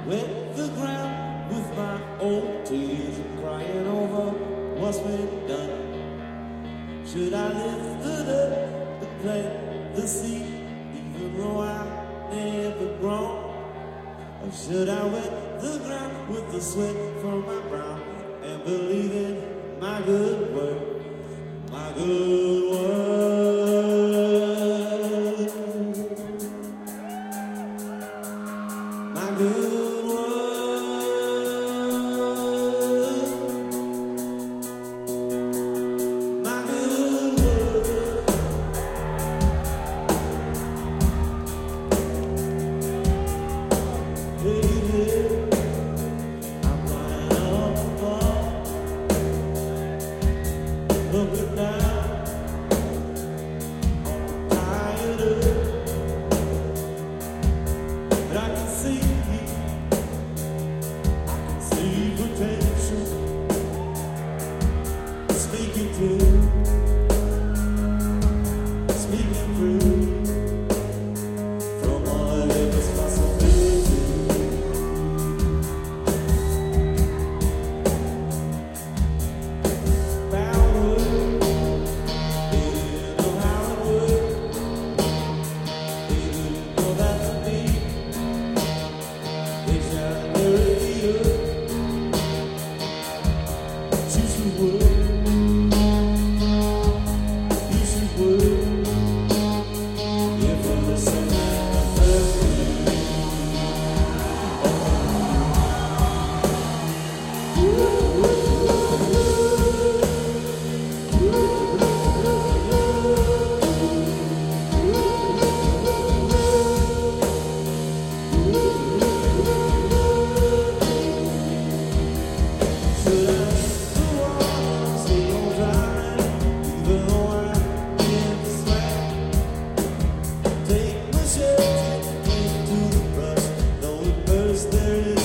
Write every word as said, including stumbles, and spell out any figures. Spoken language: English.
wet the ground with my old tears, crying over what's been done. Should I lift the dirt and plant the seed, even though I've never grown? Or should I wet the ground with the sweat from my brow and believe in my good work, my good work? My good word, my good word. Baby, I'm running up the ball, looking down on the tired earth, but I can see. Potential speaking through, speaking through from all of this possibility. Power, they didn't know how it worked. They didn't know that to me. They shot their radio. You should work, you should work, if you're listening to me. Should I Take my shirt into the brush, though it burst there.